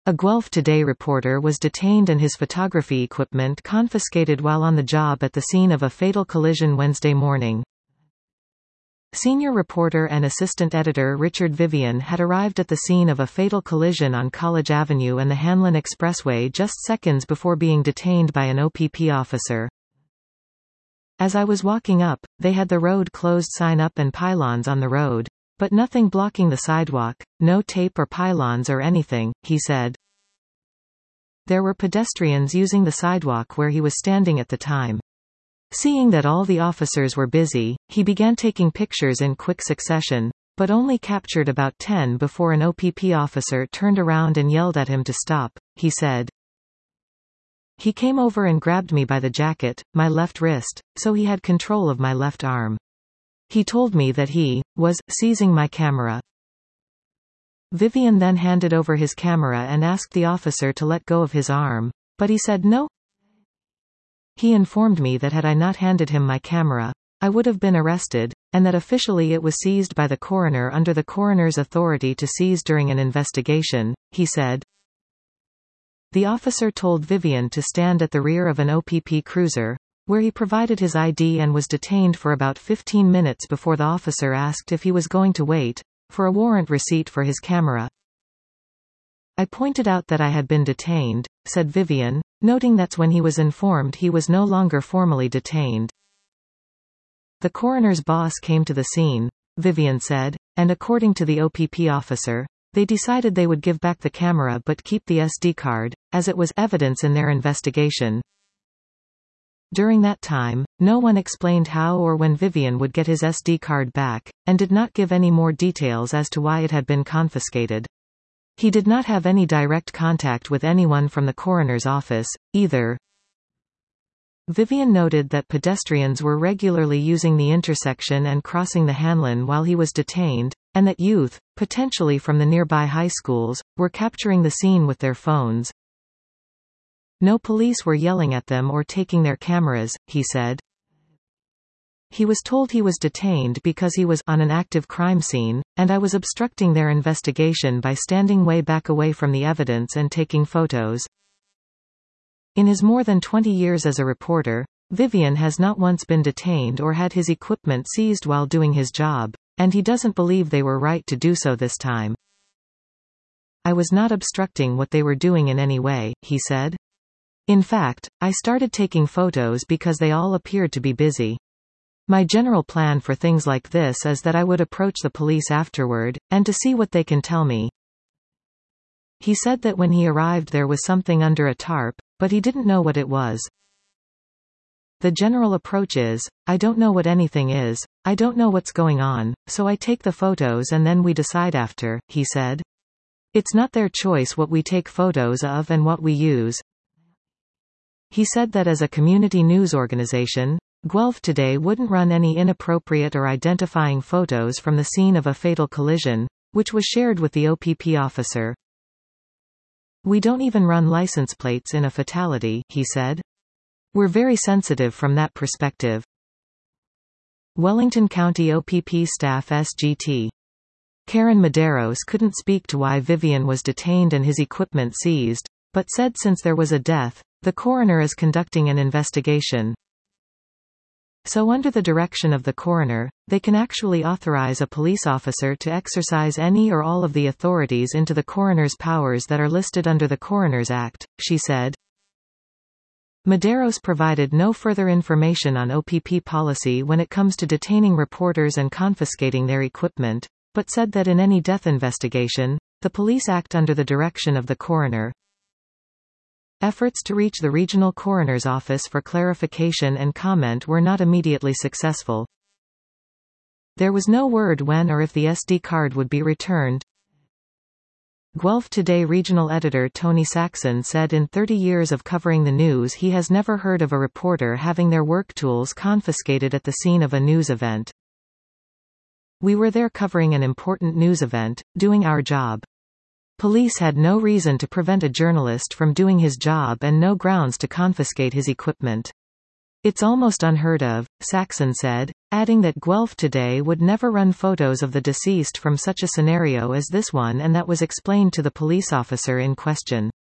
A Guelph Today reporter was detained and his photography equipment confiscated while on the job at the scene of a fatal collision Wednesday morning. Senior reporter and assistant editor Richard Vivian had arrived at the scene of a fatal collision on College Avenue and the Hanlon Expressway just seconds before being detained by an OPP officer. As I was walking up, they had the road closed sign up and pylons on the road, but nothing blocking the sidewalk, no tape or pylons or anything, he said. There were pedestrians using the sidewalk where he was standing at the time. Seeing that all the officers were busy, he began taking pictures in quick succession, but only captured about 10 before an OPP officer turned around and yelled at him to stop, he said. He came over and grabbed me by the jacket, my left wrist, so he had control of my left arm. He told me that he was seizing my camera. Vivian then handed over his camera and asked the officer to let go of his arm, but he said no. He informed me that had I not handed him my camera, I would have been arrested, and that officially it was seized by the coroner under the coroner's authority to seize during an investigation, he said. The officer told Vivian to stand at the rear of an OPP cruiser, where he provided his ID and was detained for about 15 minutes before the officer asked if he was going to wait for a warrant receipt for his camera. I pointed out that I had been detained, said Vivian, noting that's when he was informed he was no longer formally detained. The coroner's boss came to the scene, Vivian said, and according to the OPP officer, they decided they would give back the camera but keep the SD card, as it was evidence in their investigation. During that time, no one explained how or when Vivian would get his SD card back, and did not give any more details as to why it had been confiscated. He did not have any direct contact with anyone from the coroner's office, either. Vivian noted that pedestrians were regularly using the intersection and crossing the Hanlon while he was detained, and that youth, potentially from the nearby high schools, were capturing the scene with their phones. No police were yelling at them or taking their cameras, he said. He was told he was detained because he was on an active crime scene, and I was obstructing their investigation by standing way back away from the evidence and taking photos. In his more than 20 years as a reporter, Vivian has not once been detained or had his equipment seized while doing his job, and he doesn't believe they were right to do so this time. I was not obstructing what they were doing in any way, he said. In fact, I started taking photos because they all appeared to be busy. My general plan for things like this is that I would approach the police afterward, and to see what they can tell me. He said that when he arrived there was something under a tarp, but he didn't know what it was. The general approach is, I don't know what anything is, I don't know what's going on, so I take the photos and then we decide after, he said. It's not their choice what we take photos of and what we use. He said that as a community news organization, Guelph Today wouldn't run any inappropriate or identifying photos from the scene of a fatal collision, which was shared with the OPP officer. We don't even run license plates in a fatality, he said. We're very sensitive from that perspective. Wellington County OPP staff SGT. Karen Medeiros couldn't speak to why Vivian was detained and his equipment seized, but said since there was a death, the coroner is conducting an investigation. So under the direction of the coroner, they can actually authorize a police officer to exercise any or all of the authorities into the coroner's powers that are listed under the Coroner's Act, she said. Medeiros provided no further information on OPP policy when it comes to detaining reporters and confiscating their equipment, but said that in any death investigation, the police act under the direction of the coroner. Efforts to reach the regional coroner's office for clarification and comment were not immediately successful. There was no word when or if the SD card would be returned. Guelph Today regional editor Tony Saxon said in 30 years of covering the news he has never heard of a reporter having their work tools confiscated at the scene of a news event. We were there covering an important news event, doing our job. Police had no reason to prevent a journalist from doing his job and no grounds to confiscate his equipment. "It's almost unheard of," Saxon said, adding that Guelph Today would never run photos of the deceased from such a scenario as this one, and that was explained to the police officer in question.